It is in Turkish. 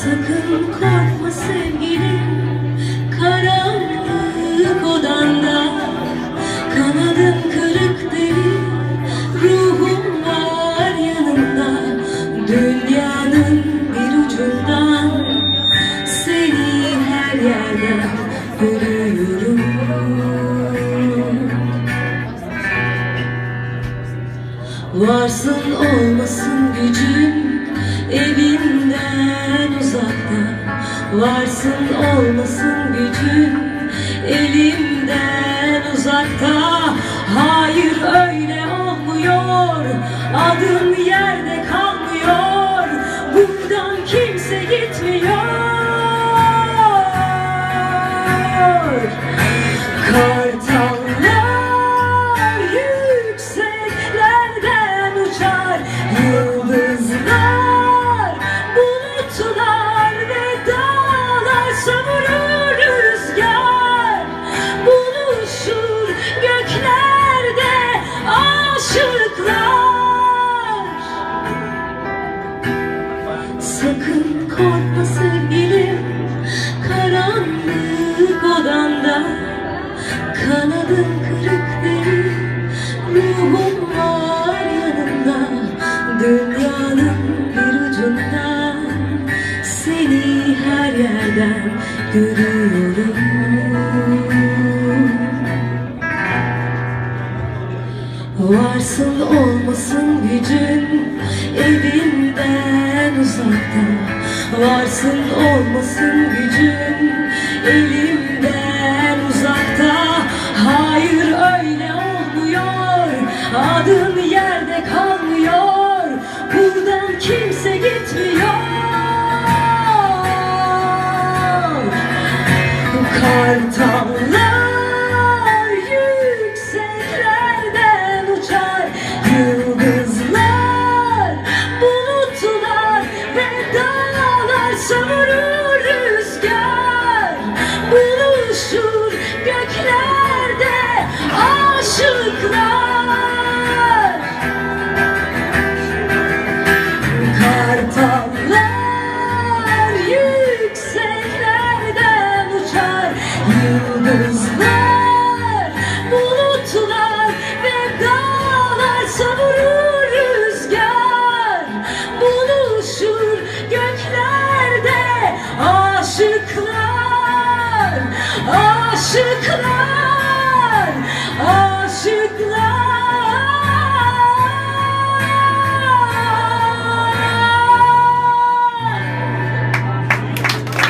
Sakın korkma sevgilim, karanlık odanda. Kanadım kırık değil, ruhum var yanında. Dünyanın bir ucundan seni her yerden görüyorum. Varsın olmasın gücün elimden uzakta. Varsın olmasın gücün elimden uzakta. Hayır öyle olmuyor, adım yerde kalmıyor. Buradan kimse gitmiyor. Kartallar yükseklerden uçar, yıldızlar, bulutlar ve dağlar savurur rüzgar. Buluşur göklerde aşıklar. Sakın korkma sevgilim, karanlık odanda. Kanadım kırık değil, ruhum var yanında. Dünyanın bir ucundan seni her yerden görüyorum. Varsın olmasın gücün evinden uzakta. Varsın olmasın gücün elimden uzakta. Hayır öyle olmuyor, adın yerde kalmıyor. Buradan kimse gitmiyor. Kartallar yükseklerden uçar, yıldızlar, bulutlar ve dağlar savurur rüzgar. Buluşur göklerde aşıklar. Kartallar yükseklerden uçar, yıldızlar, bulutlar ve dağlar savurur rüzgar. Buluşur göklerde aşıklar, aşıklar.